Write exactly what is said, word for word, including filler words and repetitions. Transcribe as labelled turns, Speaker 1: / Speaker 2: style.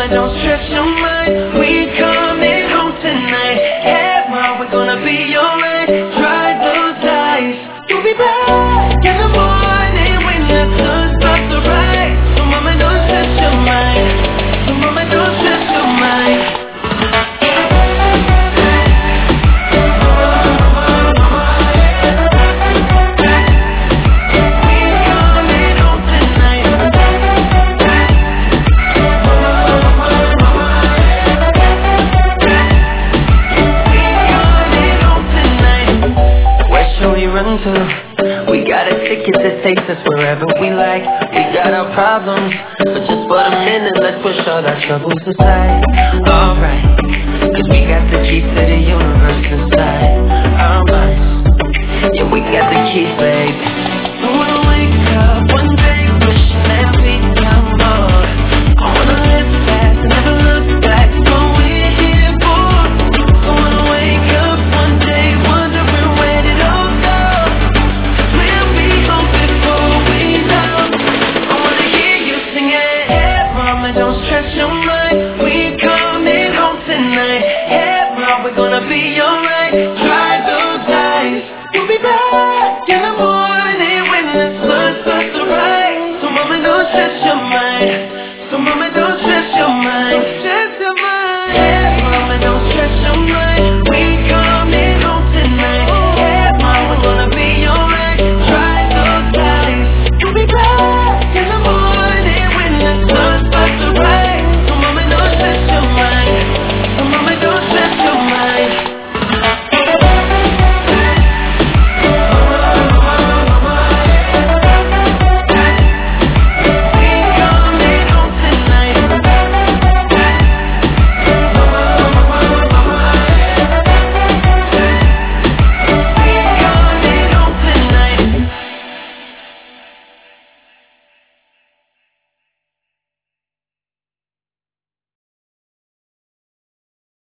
Speaker 1: mama, don't stress your mind. We coming home tonight. Hey mom, we're gonna be alright. Dry those eyes. We'll be back in the morning when the sun starts to rise. So mama, don't stress your mind. So mama, don't stress your mind. We got a ticket that takes us wherever we like. We got our problems, but just for a minute, let's push all our troubles aside. Alright, cause we got the keys to the universe inside our minds. Yeah, we got the keys, babe. I wanna wake up one day wishing that we come more. I wanna live fast and never look back. That's what we're here for. I wanna wake up one day wondering where did all go. Don't stress your mind.